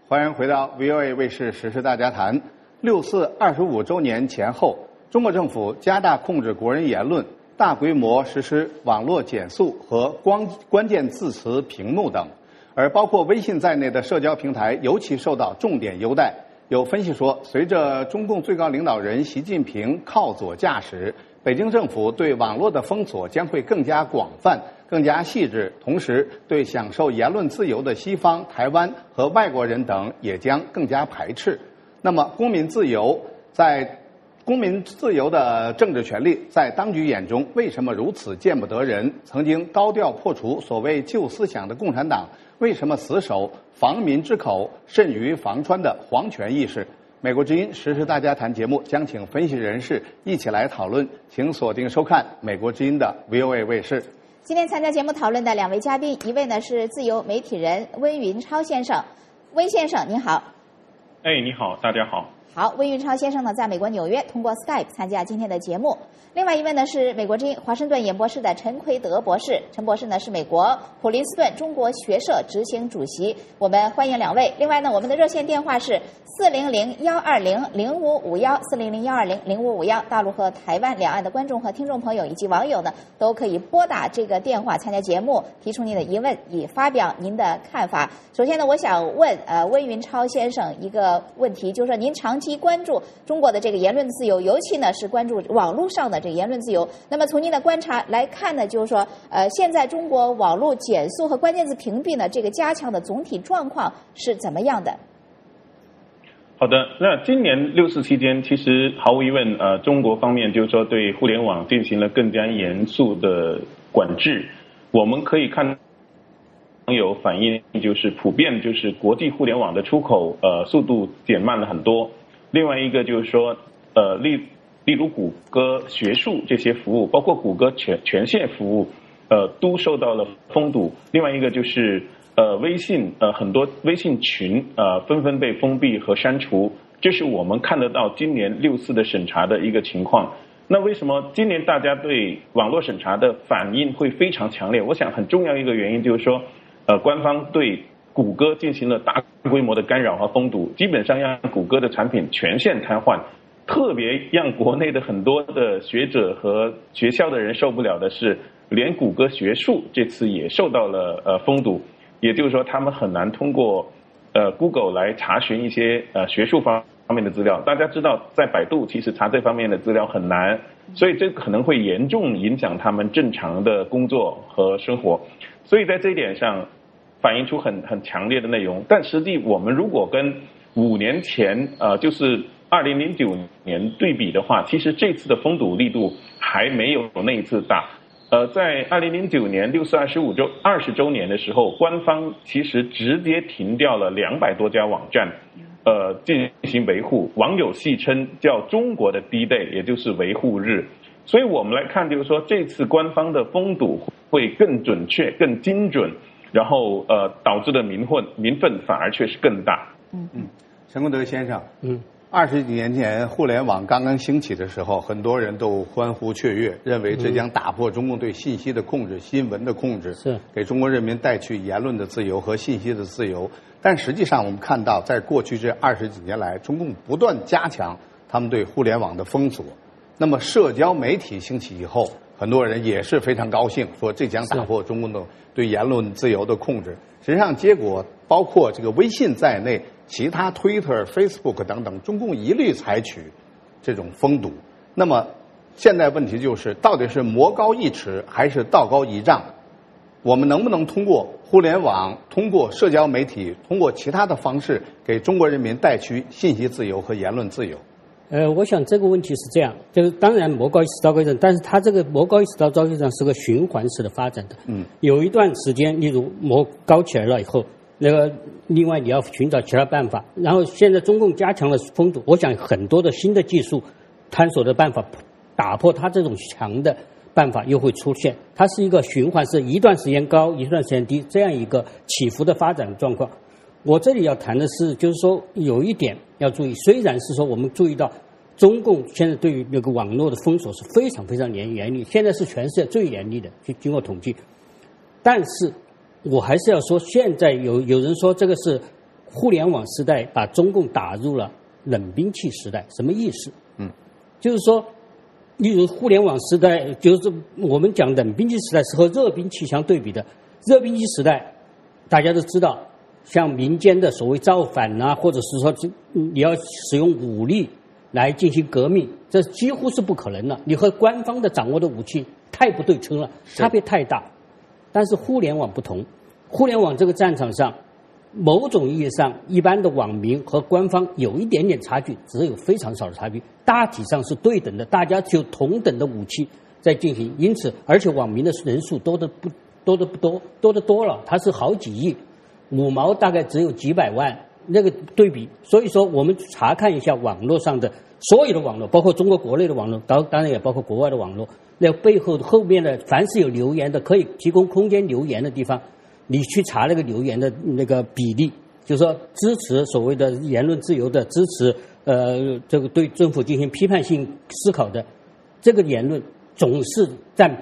欢迎回到 VOA 卫视时事大家谈。6·4 25周年前后，中国政府加大控制国人言论，大规模实施网络减速和关键字词屏幕等，而包括微信在内的社交平台尤其受到重点优待。有分析说，随着中共最高领导人习近平靠左驾驶，北京政府对网络的封锁将会更加广泛、更加细致，同时对享受言论自由的西方、台湾和外国人等也将更加排斥。那么，公民自由的政治权利在当局眼中为什么如此见不得人？曾经高调破除所谓旧思想的共产党，为什么死守防民之口甚于防川的皇权意识？美国之音时事大家谈节目将请分析人士一起来讨论，请锁定收看美国之音的 VOA 卫视。 今天参加节目讨论的两位嘉宾，一位呢是自由媒体人温云超先生。温先生您好。 你好，大家好。 好，温云超先生呢在美国纽约通过 Skype 参加今天的节目。另外一位呢是美国之音华盛顿演播室的陈奎德博士，陈博士呢是美国普林斯顿中国学社执行主席。我们欢迎两位。另外呢，我们的热线电话是400-120-0551，400-120-0551。大陆和台湾两岸的观众和听众朋友以及网友呢，都可以拨打这个电话参加节目，提出您的疑问，以发表您的看法。首先呢，我想问温云超先生一个问题，就是说您长期关注中国的这个言论自由，尤其呢是关注网络上的这个言论自由。那么从您的观察来看呢，就是说现在中国网络减速和关键字屏蔽呢这个加强的总体状况是怎么样的？ 好的，那今年6·4期间，其实毫无疑问，中国方面就是说对互联网进行了更加严肃的管制。我们可以看网友反映，就是普遍就是国际互联网的出口速度减慢了很多。另外一个就是说例如谷歌学术这些服务，包括谷歌权限服务都受到了封堵。另外一个就是微信很多微信群纷纷被封闭和删除，这是我们看得到今年6·4的审查的一个情况。那为什么今年大家对网络审查的反应会非常强烈？我想很重要一个原因就是说官方对谷歌进行了大规模的干扰和封堵，基本上让谷歌的产品全线瘫痪。特别让国内的很多的学者和学校的人受不了的是，连谷歌学术这次也受到了封堵，也就是说他们很难通过Google 来查询一些学术方面的资料。大家知道在百度其实查这方面的资料很难，所以这可能会严重影响他们正常的工作和生活。所以在这一点上反映出很强烈的内容。但实际我们如果跟5年前就是2009年对比的话，其实这次的封堵力度还没有那一次大。在2009年6·4 20周年的时候，官方其实直接停掉了200多家网站，进行维护。网友戏称叫中国的 D-Day， 也就是维护日。所以我们来看，就是说这次官方的封堵会更准确、更精准，然后导致的民愤反而却是更大。 陈功德先生，20几年前互联网刚刚兴起的时候，很多人都欢呼雀跃，认为这将打破中共对信息的控制、新闻的控制，是给中国人民带去言论的自由和信息的自由。但实际上我们看到，在过去这20几年来，中共不断加强他们对互联网的封锁。那么社交媒体兴起以后，很多人也是非常高兴，说这将打破中共的对言论自由的控制。实际上结果包括这个微信在内，其他 Twitter、Facebook 等等，中共一律采取这种封堵。那么现在问题就是，到底是魔高一尺还是道高一丈？我们能不能通过互联网、通过社交媒体、通过其他的方式，给中国人民带去信息自由和言论自由？ 我想这个问题是这样，就是当然魔高一尺道高一丈，但是它这个魔高一尺道高一丈是个循环式的发展的。有一段时间，例如魔高起来了以后，另外你要寻找其他办法，然后现在中共加强了封堵，我想很多的新的技术探索的办法，打破它这种强的办法又会出现。它是一个循环式，一段时间高，一段时间低，这样一个起伏的发展状况。我这里要谈的是，就是说有一点要注意，虽然是说我们注意到中共现在对于那个网络的封锁是非常非常严厉，现在是全世界最严厉的，经过统计。但是我还是要说，现在有人说这个是互联网时代把中共打入了冷兵器时代，什么意思？就是说，例如互联网时代，就是我们讲冷兵器时代是和热兵器相对比的。热兵器时代，大家都知道，像民间的所谓造反啊，或者是说你要使用武力来进行革命，这几乎是不可能的。你和官方的掌握的武器太不对称了，差别太大。但是互联网不同，互联网这个战场上，某种意义上，一般的网民和官方有一点点差距，只有非常少的差距，大体上是对等的，大家就同等的武器在进行。因此，而且网民的人数多得多了，它是好几亿，5毛大概只有几百万，那个对比。所以说，我们查看一下网络上的所有的网络，包括中国国内的网络，当然也包括国外的网络，那背后面的凡是有留言的，可以提供空间留言的地方，你去查那个留言的那个比例，就是说支持所谓的言论自由的，支持这个对政府进行批判性思考的这个言论，总是占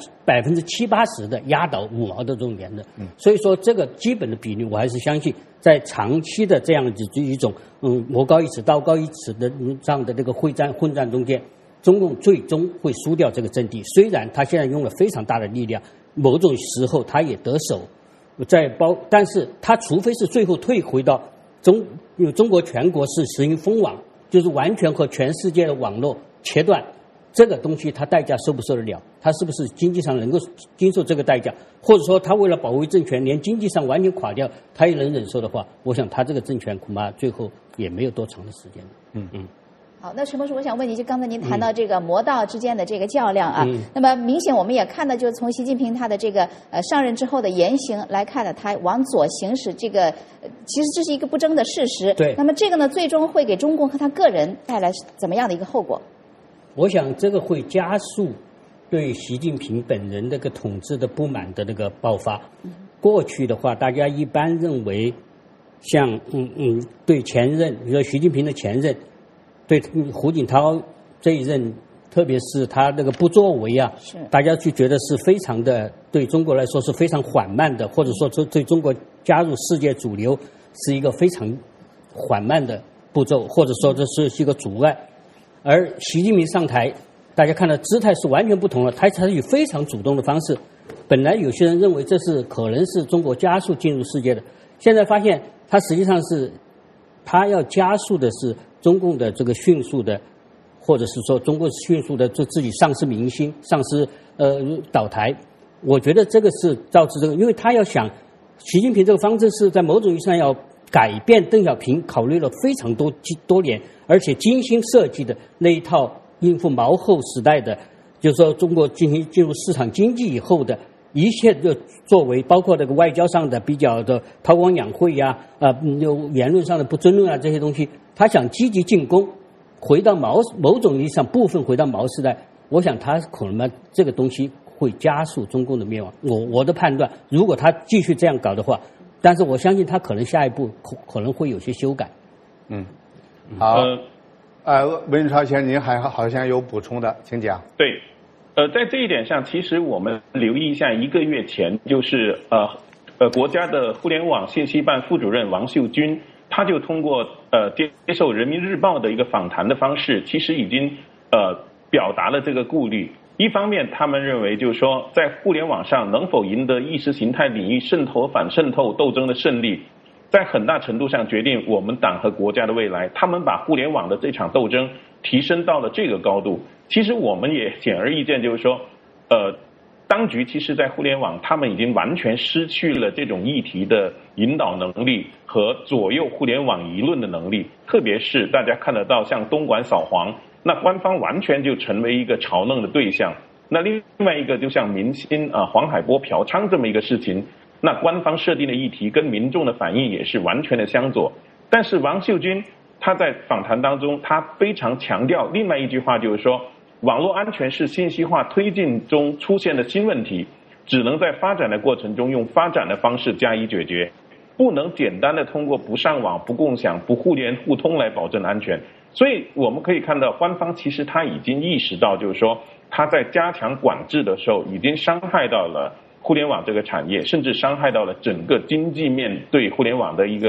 70%-80%的压倒5毛的这种言论。所以说这个基本的比例，我还是相信，在长期的这样子一种魔高一尺道高一尺的这样的这个混战中间，中共最终会输掉这个阵地。虽然他现在用了非常大的力量，某种时候他也得手。但是他除非是最后退回到中国全国是实行封网，就是完全和全世界的网络切断，这个东西他代价受不受得了？他是不是经济上能够经受这个代价？或者说他为了保卫政权，连经济上完全垮掉，他也能忍受的话，我想他这个政权恐怕最后也没有多长的时间了。 好，那陈博士，我想问你，就刚才您谈到这个魔道之间的这个较量啊，那么明显我们也看到，就是从习近平他的这个上任之后的言行来看呢，他往左行使这个，其实这是一个不争的事实。 对。 那么这个呢，最终会给中共和他个人带来怎么样的一个后果？ 我想这个会加速对习近平本人这个统治的不满的那个爆发。过去的话，大家一般认为，像对前任，比如说习近平的前任。对胡锦涛这一任，特别是他那个不作为啊，大家就觉得是非常的，对中国来说是非常缓慢的，或者说对中国加入世界主流是一个非常缓慢的步骤，或者说这是一个阻碍。而习近平上台，大家看到姿态是完全不同了，他采取非常主动的方式。本来有些人认为这是可能是中国加速进入世界的，现在发现他实际上是他要加速的是中共的这个迅速的，或者是说中国迅速的就自己丧失民心、丧失倒台。我觉得这个是造致这个，因为他要想习近平这个方针是在某种意义上要改变邓小平考虑了非常多年，而且精心设计的那一套应付毛后时代的，就是说中国进入市场经济以后的一切的作为，包括这个外交上的比较的韬光养晦呀，言论上的不争论啊，这些东西，他想积极进攻，回到某种意义上部分回到毛时代。我想他可能这个东西会加速中共的灭亡。我的判断，如果他继续这样搞的话，但是我相信他可能下一步可能会有些修改。 好，文超先生，您还好像有补充的，请讲。 对。在这一点上，其实我们留意一下，1个月前，就是国家的互联网信息办副主任王秀军，他就通过接受人民日报的一个访谈的方式，其实已经表达了这个顾虑。一方面，他们认为就是说，在互联网上能否赢得意识形态领域渗透反渗透斗争的胜利，在很大程度上决定我们党和国家的未来。他们把互联网的这场斗争提升到了这个高度。其实我们也显而易见，就是说，当局其实在互联网，他们已经完全失去了这种议题的引导能力和左右互联网舆论的能力。特别是大家看得到，像东莞扫黄，那官方完全就成为一个嘲弄的对象。那另外一个，就像明星黄海波嫖娼这么一个事情，那官方设定的议题跟民众的反应也是完全的相左。但是王秀军他在访谈当中，他非常强调另外一句话，就是说，网络安全是信息化推进中出现的新问题，只能在发展的过程中用发展的方式加以解决，不能简单的通过不上网、不共享、不互联互通来保证安全。所以我们可以看到，官方其实他已经意识到，就是说他在加强管制的时候，已经伤害到了互联网这个产业，甚至伤害到了整个经济面对互联网的一个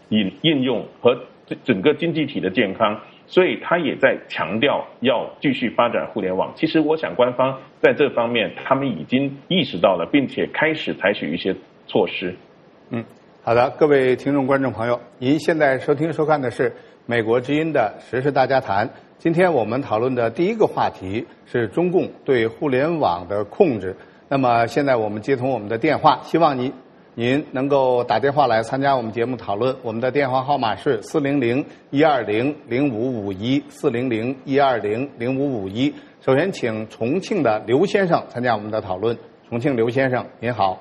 应用和整个经济体的健康，所以他也在强调要继续发展互联网。其实我想官方在这方面他们已经意识到了，并且开始采取一些措施。 好的，各位听众观众朋友，您现在收听收看的是美国之音的时事大家谈。今天我们讨论的第一个话题是中共对互联网的控制。那么现在我们接通我们的电话，希望您能够打电话来参加我们节目讨论。我们的电话号码是400-120-0551，400-120-0551。首先请重庆的刘先生参加我们的讨论。重庆刘先生，您好。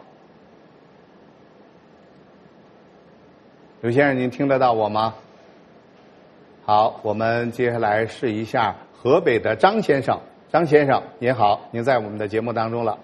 刘先生，您听得到我吗？好，我们接下来试一下河北的张先生。张先生，您好，您在我们的节目当中了。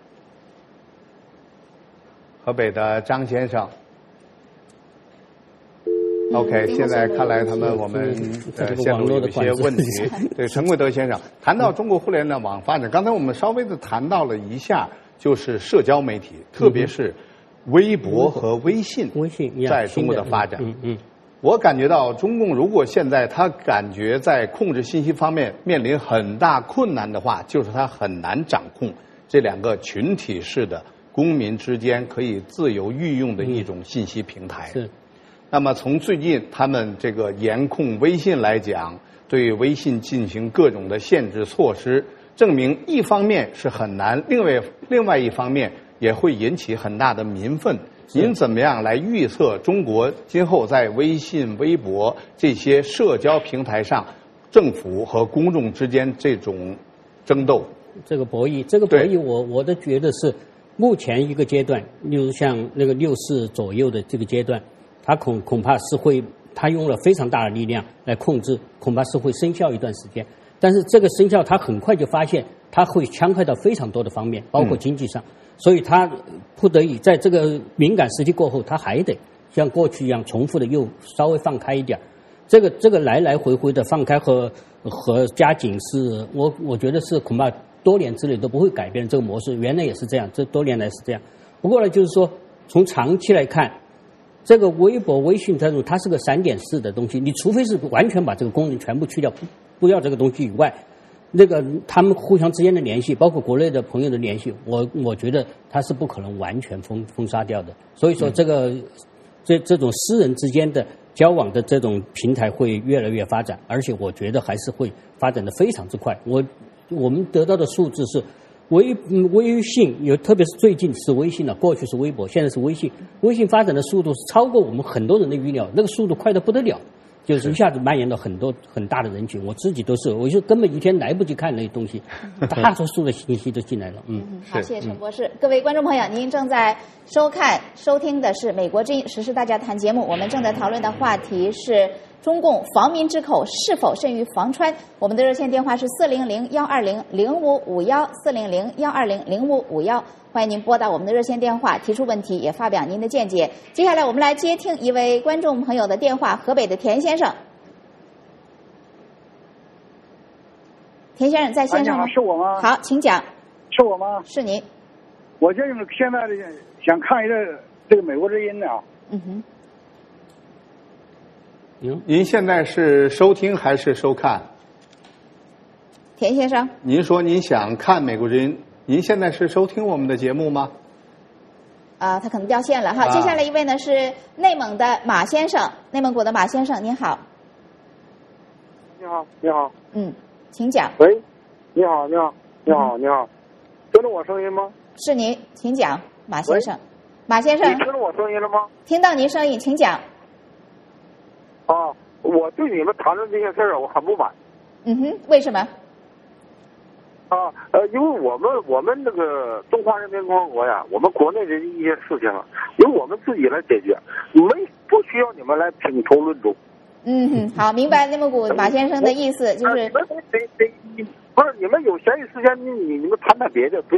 河北的张先生。OK， 现在看来我们陷入有一些问题。对，陈贵德先生谈到中国互联网发展，刚才我们稍微的谈到了一下，就是社交媒体，特别是微博和微信在中国的发展。我感觉到中共如果现在他感觉在控制信息方面面临很大困难的话，就是他很难掌控这两个群体式的公民之间可以自由运用的一种信息平台。 是。 那么从最近他们这个严控微信来讲，对微信进行各种的限制措施，证明一方面是很难，另外一方面也会引起很大的民愤。您怎么样来预测中国今后在微信、微博这些社交平台上，政府和公众之间这种争斗？ 这个博弈，我的觉得是目前一个阶段，例如像那个64左右的这个阶段，他恐怕是会，他用了非常大的力量来控制，恐怕是会生效一段时间。但是这个生效，他很快就发现，他会戕害到非常多的方面，包括经济上。所以他不得已在这个敏感时期过后，他还得像过去一样重复的又稍微放开一点。这个来来回回的放开和加紧是，我觉得是恐怕多年之内都不会改变这个模式。原来也是这样，这多年来是这样。不过呢，就是说从长期来看，这个微博、微信这种它是个闪点式的东西，你除非是完全把这个功能全部去掉，不要这个东西以外。那个他们互相之间的联系，包括国内的朋友的联系，我觉得它是不可能完全封杀掉的。所以说，这种私人之间的交往的这种平台会越来越发展，而且我觉得还是会发展的非常之快。我们得到的数字是，微信特别是最近是微信了，过去是微博，现在是微信。微信发展的速度是超过我们很多人的预料，那个速度快得不得了。就是一下子蔓延到很大的人群，我自己都是，我就根本一天来不及看那些东西，大多数的信息都进来了。 好，谢谢陈博士。各位观众朋友，您正在收听的是美国之音时事大家谈节目，我们正在讨论的话题是中共防民之口是否甚于防川？我们的热线电话是400-120-0551，400-120-0551。欢迎您拨打我们的热线电话，提出问题，也发表您的见解。接下来我们来接听一位观众朋友的电话，河北的田先生。田先生在线上吗？ 是我吗？ 好，请讲。 是我吗？ 是您。 我就是现在想看一个这个美国之音的。 您现在是收听还是收看？ 田先生， 您说您想看美国之音，您现在是收听我们的节目吗？ 他可能掉线了哈。接下来一位呢是内蒙的马先生，内蒙古的马先生，您好。 你好，你好。 请讲。 喂，你好，你好，你好，你好，听到我声音吗？ 是您，请讲，马先生。马先生， 你听到我声音了吗？ 听到您声音，请讲。 我对你们谈论这些事儿我很不满。 为什么？ 因为我们那个中华人民共和国呀，我们国内的一些事情由我们自己来解决，不需要你们来品头论足。 好，明白内蒙古马先生的意思，就是不是你们有闲余时间，你们谈谈别的，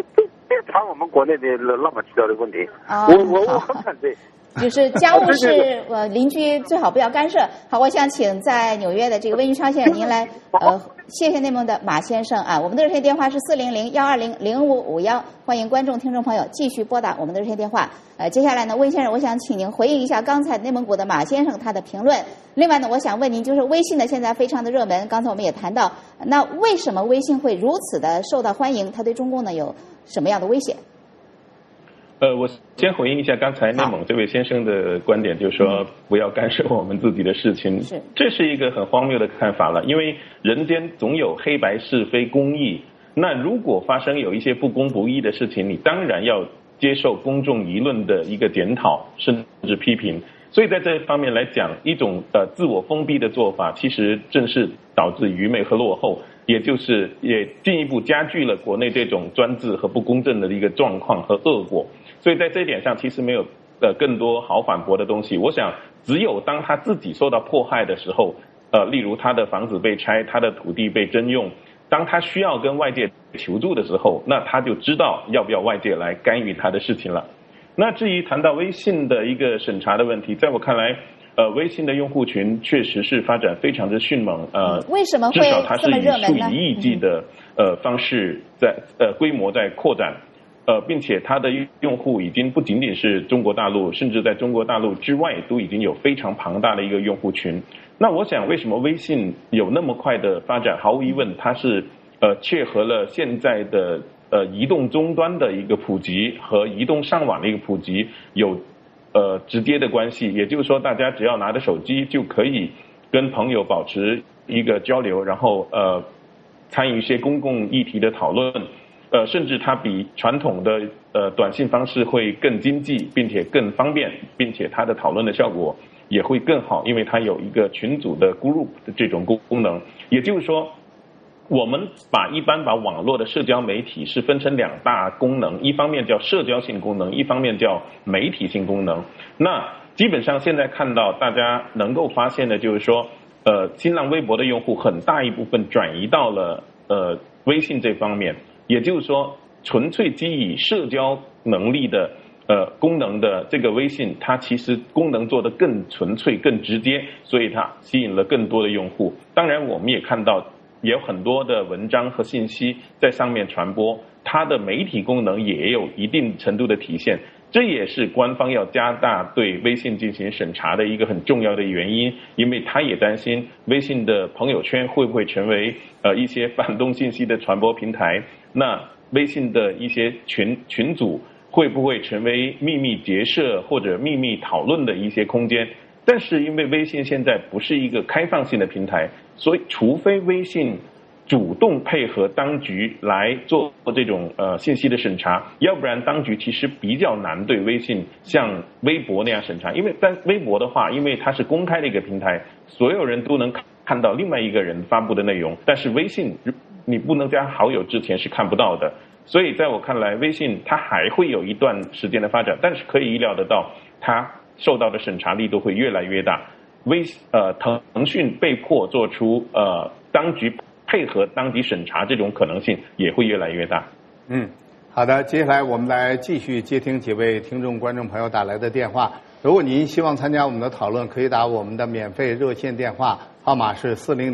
别谈我们国内的乱七八糟的问题。我很反对。 就是家务事，邻居最好不要干涉。好，我想请在纽约的这个温玉昌先生，您来谢谢内蒙的马先生啊。我们的热线电话是400-120-0551，欢迎观众听众朋友继续拨打我们的热线电话。接下来呢，温先生，我想请您回应一下刚才内蒙古的马先生他的评论。另外呢，我想问您，就是微信呢现在非常的热门，刚才我们也谈到，那为什么微信会如此的受到欢迎？它对中共呢有什么样的威胁？ 我先回应一下刚才内蒙这位先生的观点，就是说不要干涉我们自己的事情，这是一个很荒谬的看法了。因为人间总有黑白是非公义，那如果发生有一些不公不义的事情，你当然要接受公众舆论的一个检讨甚至批评。所以在这方面来讲，一种自我封闭的做法，其实正是导致愚昧和落后，也进一步加剧了国内这种专制和不公正的一个状况和恶果。所以在这一点上，其实没有更多好反驳的东西。我想，只有当他自己受到迫害的时候，例如他的房子被拆，他的土地被征用，当他需要跟外界求助的时候，那他就知道要不要外界来干预他的事情了。那至于谈到微信的一个审查的问题，在我看来，微信的用户群确实是发展非常的迅猛， 为什么会至少它是以数以亿计的方式在规模在扩展。并且它的用户已经不仅仅是中国大陆，甚至在中国大陆之外都已经有非常庞大的一个用户群。那我想，为什么微信有那么快的发展？毫无疑问，它是切合了现在的移动终端的一个普及和移动上网的一个普及有直接的关系。也就是说，大家只要拿着手机就可以跟朋友保持一个交流，然后参与一些公共议题的讨论。甚至它比传统的短信方式会更经济，并且更方便，并且它的讨论的效果也会更好，因为它有一个群组的 group 的这种功能。也就是说，我们一般把网络的社交媒体是分成两大功能，一方面叫社交性功能，一方面叫媒体性功能。那基本上现在看到大家能够发现的就是说，新浪微博的用户很大一部分转移到了微信这方面。也就是说，纯粹基于社交能力的功能的这个微信，它其实功能做得更纯粹、更直接，所以它吸引了更多的用户。当然，我们也看到也有很多的文章和信息在上面传播，它的媒体功能也有一定程度的体现。这也是官方要加大对微信进行审查的一个很重要的原因，因为他也担心微信的朋友圈会不会成为一些反动信息的传播平台，那微信的一些群组会不会成为秘密结社或者秘密讨论的一些空间。但是因为微信现在不是一个开放性的平台，所以除非微信主动配合当局来做这种信息的审查，要不然当局其实比较难对微信像微博那样审查。因为在微博的话，因为它是公开的一个平台，所有人都能看到另外一个人发布的内容，但是微信你不能加好友之前是看不到的。所以在我看来，微信它还会有一段时间的发展，但是可以预料得到它受到的审查力度会越来越大。腾讯被迫做出当局配合当局审查这种可能性也会越来越大。 好的，接下来我们来继续接听几位听众观众朋友打来的电话。如果您希望参加我们的讨论，可以打我们的免费热线电话，号码是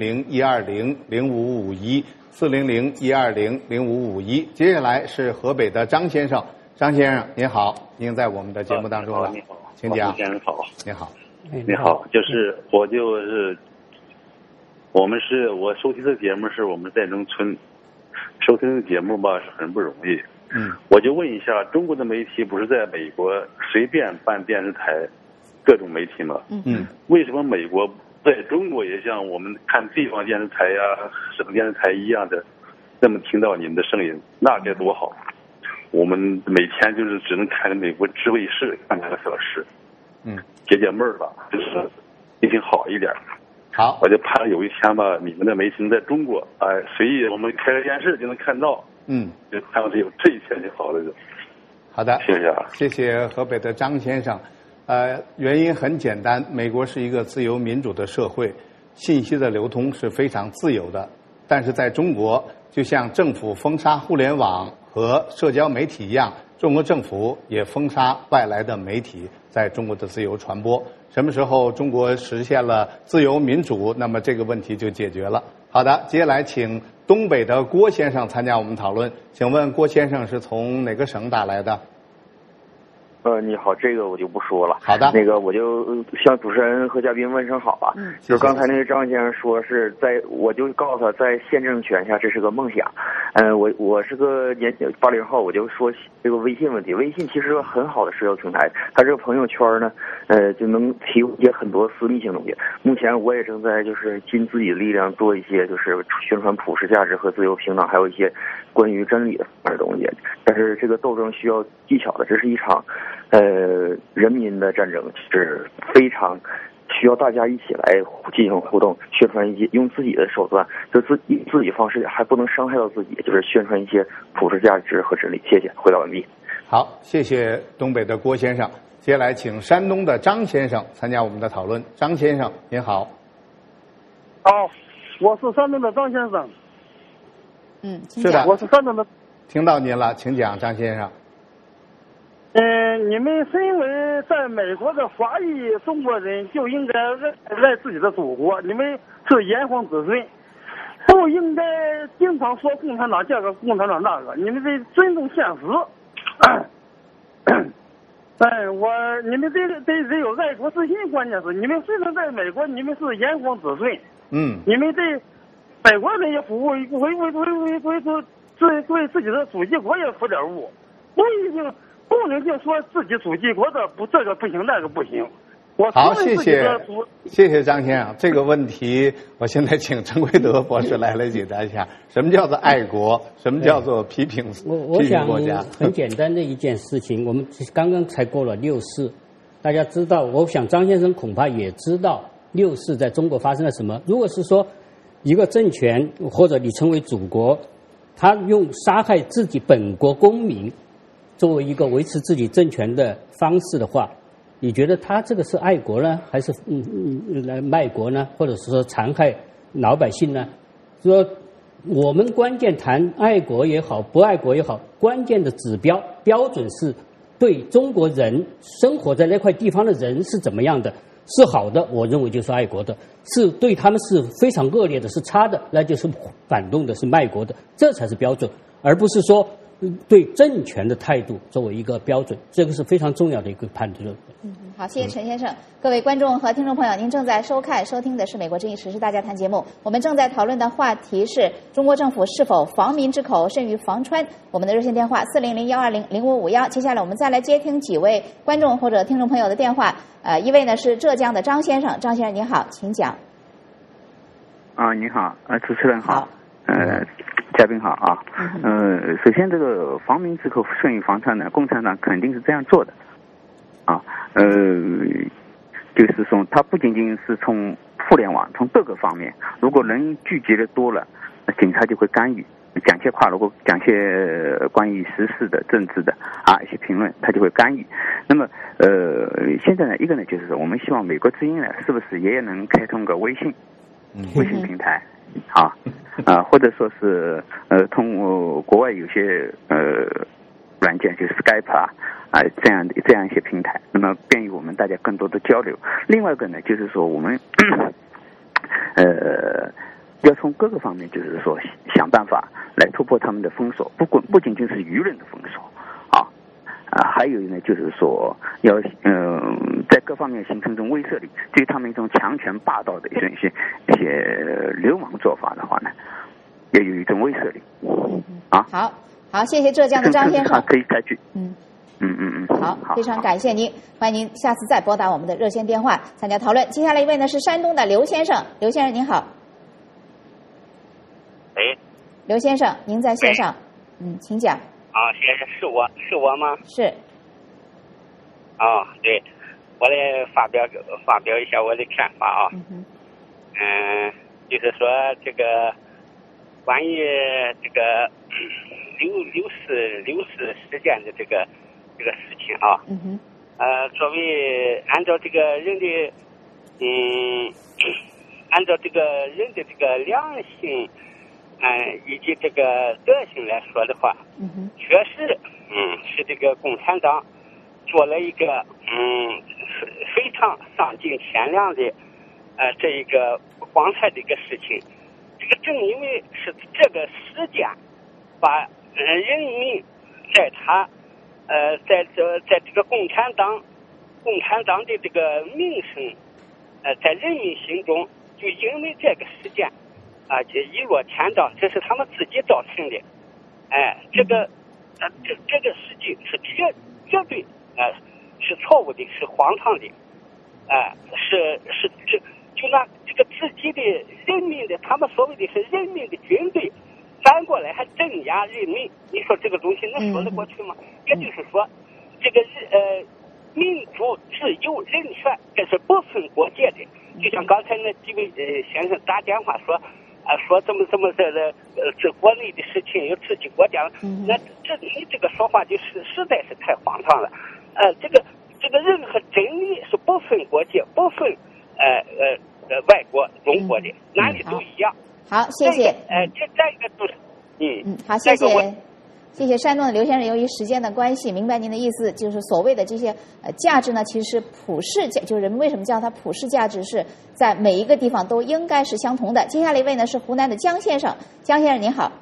400-120-0551，400-120-0551。接下来是河北的张先生，张先生您好，您在我们的节目当中了， 你好， 请讲。 先生好， 你好， 你好，我收听的节目是我们在农村收听的节目吧，是很不容易。我就问一下，中国的媒体不是在美国随便办电视台各种媒体吗？为什么美国在中国也像我们看地方电视台呀、省电视台一样的那么听到你们的声音，那该多好。我们每天就是只能看着美国智慧室看2个小时，解闷儿吧，就是心情好一点。 好， 我就盼有一天吧，你们的媒体能在中国，随意我们开个电视就能看到。就看到有这一天就好了。 好的， 谢谢啊， 谢谢河北的张先生。原因很简单，美国是一个自由民主的社会，信息的流通是非常自由的。但是在中国，就像政府封杀互联网和社交媒体一样，中国政府也封杀外来的媒体在中国的自由传播。什么时候中国实现了自由民主，那么这个问题就解决了。好的，接下来请东北的郭先生参加我们讨论。请问郭先生是从哪个省打来的？ 你好，这个我就不说了。 好的， 那个我就向主持人和嘉宾问声好吧。就是刚才那个张先生说是我就告诉他，在现政权下这是个梦想。我是个80后，我就说这个微信问题。微信其实是个很好的社交平台，它这个朋友圈呢，就能提供一些很多私密性东西。目前我也正在就是尽自己的力量做一些就是宣传普世价值和自由平等，还有一些关于真理的东西。但是这个斗争需要技巧的，这是一场人民的战争，是非常需要大家一起来进行互动，宣传一些用自己的手段，就自己方式，还不能伤害到自己，就是宣传一些普世价值和真理。谢谢，回答完毕。 好，谢谢东北的郭先生。接下来请山东的张先生参加我们的讨论。张先生您好。 好，我是山东的张先生。 是的， 我是山东的。 听到您了，请讲，张先生。 你们身为在美国的华裔中国人，就应该爱自己的祖国。你们是炎黄子孙，不应该经常说共产党这个共产党那个。你们得尊重现实。你们得有爱国之心。关键是你们虽然在美国，你们是炎黄子孙。你们对美国人也服务，为自己的祖籍国也服点务，不能就说自己祖籍国的不这个不行那个不行。 好，谢谢张先生。这个问题，我现在请陈奎德博士来解答一下，什么叫做爱国，什么叫做批评国家？ 很简单的一件事情，我们刚刚才过了6·4，大家知道，我想张先生恐怕也知道6·4在中国发生了什么。如果是说一个政权或者你称为祖国，他用杀害自己本国公民作为一个维持自己政权的方式的话，你觉得他这个是爱国呢，还是来卖国呢，或者是说残害老百姓呢？说我们关键谈爱国也好，不爱国也好，关键的指标标准是对中国人生活在那块地方的人是怎么样的，是好的，我认为就是爱国的；是对他们是非常恶劣的，是差的，那就是反动的，是卖国的，这才是标准，而不是说对政权的态度作为一个标准，这个是非常重要的一个判断。 好，谢谢陈先生。各位观众和听众朋友，您正在收听的是美国之音时事大家谈节目。我们正在讨论的话题是中国政府是否防民之口甚于防川。我们的热线电话400-120-0551。接下来我们再来接听几位观众或者听众朋友的电话。一位呢是浙江的张先生，张先生您好，请讲。 你好，主持人好，嘉宾好啊。首先这个防民之口甚于防川呢，共产党肯定是这样做的。就是说，它不仅仅是从互联网，从各个方面，如果人聚集的多了，警察就会干预，讲些话，如果讲些关于时事的、政治的一些评论，他就会干预。那么，现在呢，一个呢就是说，我们希望美国之音呢，是不是也能开通个微信平台或者说是通过国外有些软件，就是 Skype 这样一些平台，那么便于我们大家更多的交流。另外一个呢，就是说我们要从各个方面，就是说想办法来突破他们的封锁，不仅仅是舆论的封锁还有呢，就是说要在各方面形成一种威慑力，对他们一种强权霸道的一些流氓做法的话呢，要有一种威慑力好，谢谢浙江的张先生。 可以采取。 好，非常感谢您，欢迎您下次再拨打我们的热线电话参加讨论。接下来一位呢是山东的刘先生，刘先生您好。刘先生，您在线上，请讲。 先生是我吗？ 是。 对，我来发表一下我的看法就是说这个关于这个六四事件的这个事情作为按照这个人的按照这个人的这个良心以及这个德行来说的话，确实，是这个共产党做了一个非常丧尽天良的这一个光彩的一个事情。这个正因为是这个时间，把人民在他在这个共产党的这个名声在人民心中就因为这个事件就一落千丈，这是他们自己造成的。这个事情是绝对是错误的，是荒唐的。就拿这个自己的人民的，他们所谓的是人民的军队，反过来还镇压人民，你说这个东西能说得过去吗？也就是说，这个民主、自由、人权，这是不分国界的。就像刚才那几位先生打电话说，说怎么这国内的事情有自己国家，那你这个说话就是实在是太荒唐了。这个任何真理是不分国界，不分外国、中国的，哪里都一样。 好，谢谢。 再一个就是， 好，谢谢。谢谢山东的刘先生，由于时间的关系，明白您的意思，就是所谓的这些价值呢，其实是普世价，就是人们为什么叫它普世价值，是在每一个地方都应该是相同的。接下来一位呢是湖南的江先生，江先生您好。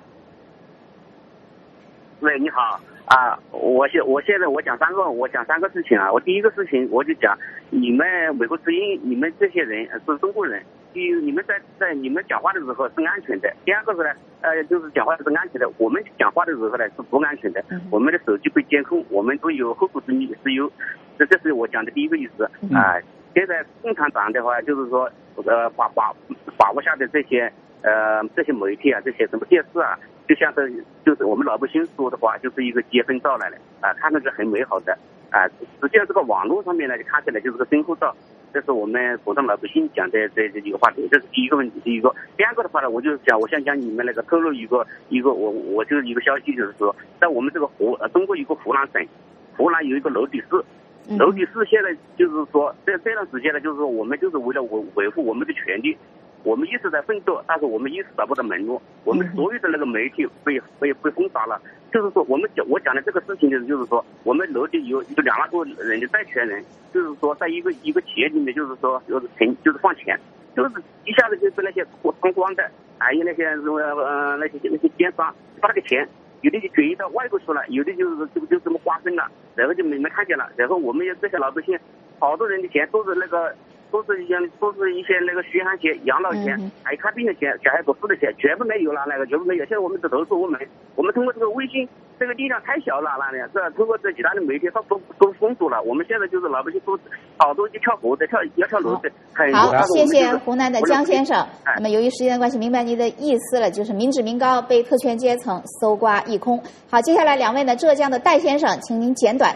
喂，你好啊，我现在我讲三个事情啊。我第一个事情我就讲，你们美国之音，你们这些人是中国人，你们在你们讲话的时候是安全的。第二个是呢，就是讲话是安全的，我们讲话的时候呢是不安全的。我们的手机被监控，我们都有后顾之忧，这是我讲的第一个意思啊。现在共产党的话，就是说把握下的这些媒体啊，这些什么电视啊，就像就是我们老百姓说的话，就是一个结婚照来了啊，看上去很美好的啊。实际上这个网络上面呢，就看起来就是个生活照。这是我们普通老百姓讲的这几个话题，这是第一个问题。第二个的话呢，我想讲你们那个透露一个我就是一个消息，就是说，在我们这个中国一个湖南省，湖南有一个娄底市。娄底市现在就是说，这段时间呢，就是说我们就是为了维护我们的权利，我们一直在奋斗，但是我们一直找不到门路，我们所有的那个媒体被封杀了。就是说，我讲的这个事情就是说，我们娄底有2万多人的债权人，就是说，在一个企业里面，就是说就是放钱，就是一下子就被那些贪官的，还有那些那些奸商把那个钱。有的就转移到外国去了，有的就这么瓜分了，然后就没看见了。然后我们这些老百姓，好多人的钱都是一些那个血汗钱、养老钱，还有看病的钱、小孩读书的钱，全部没有了，全部没有。现在我们都投诉我们通过这个微信，这个力量太小了，这通过这其他的媒体都封锁了。我们现在就是老百姓都好多就跳河的，要跳楼的。 好，谢谢湖南的江先生。那么由于时间的关系，明白您的意思了，就是民脂民膏被特权阶层搜刮一空。好，接下来2位呢，浙江的戴先生，请您简短。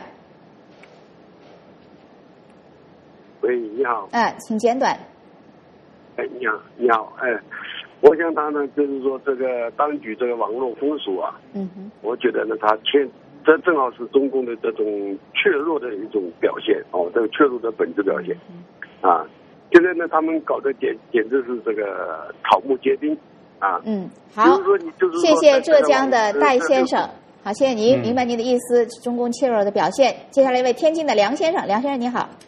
喂，你好。 请简短。 你好，我想他呢，就是说这个当局这个网络封锁啊，我觉得呢，这正好是中共的这种怯弱的一种表现这个怯弱的本质表现啊。现在呢，他们搞的简直是这个草木皆兵啊。 好，谢谢浙江的戴先生。好，谢谢您，明白您的意思，中共怯弱的表现。接下来一位天津的梁先生，梁先生你好。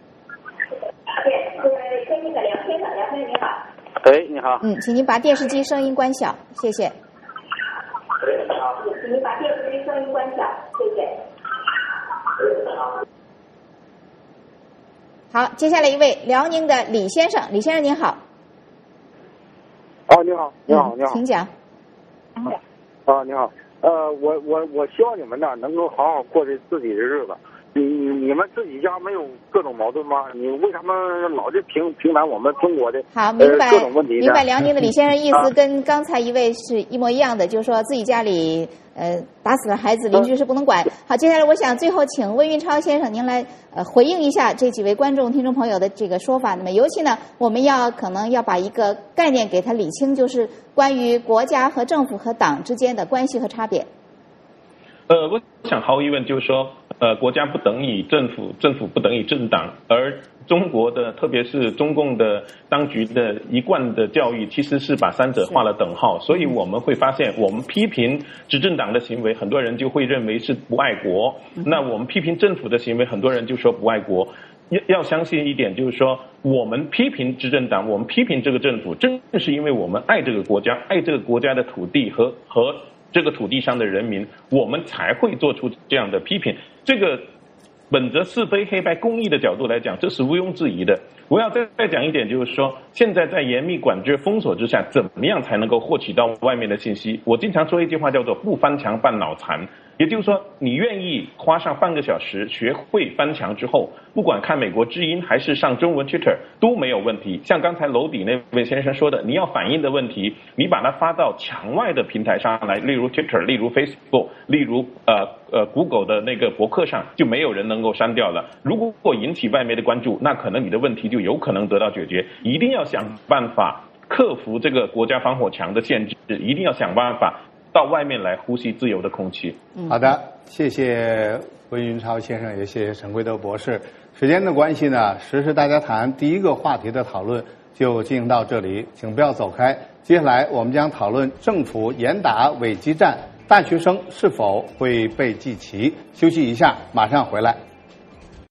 天津的梁先生你好。 你好。 请您把电视机声音关小，谢谢。请您把电视机声音关小，谢谢。好，接下来一位辽宁的李先生，李先生您好。 你好， 请讲。 你好，我希望你们呢能够好好过着自己的日子。你们自己家没有各种矛盾吗？你为什么老是评判我们中国的各种问题呢？ 明白辽宁的李先生意思跟刚才一位是一模一样的，就是说自己家里打死了孩子，邻居是不能管。好，接下来我想最后请温云超先生您来回应一下这几位观众听众朋友的这个说法。那么尤其呢，我们可能要把一个概念给他理清，就是关于国家和政府和党之间的关系和差别。 我想毫无疑问就是说， 国家不等于政府，政府不等于政党，而中国的特别是中共的当局的一贯的教育其实是把三者画了等号，所以我们会发现我们批评执政党的行为，很多人就会认为是不爱国，那我们批评政府的行为，很多人就说不爱国。要相信一点，就是说我们批评执政党，我们批评这个政府，正是因为我们爱这个国家，爱这个国家的土地和这个土地上的人民，我们才会做出这样的批评。这个本着是非黑白公义的角度来讲，这是毋庸置疑的。我要再讲一点，就是说现在在严密管制封锁之下，怎么样才能够获取到外面的信息？我经常说一句话叫做不翻墙半脑残，也就是说你愿意花上半个小时学会翻墙之后，不管看美国之音还是上中文 Twitter 都没有问题。像刚才楼底那位先生说的，你要反映的问题，你把它发到墙外的平台上来，例如 Twitter， 例如 Facebook， 例如Google 的那个博客上，就没有人能够删掉了。如果引起外媒的关注，那可能你的问题就有可能得到解决。一定要想办法克服这个国家防火墙的限制，一定要想办法到外面来呼吸自由的空气。 好的，谢谢温云超先生，也谢谢陈贵德博士。时间的关系呢，时事大家谈第一个话题的讨论就进行到这里，请不要走开。接下来我们将讨论政府严打伪基站，大学生是否会被记齐。休息一下，马上回来。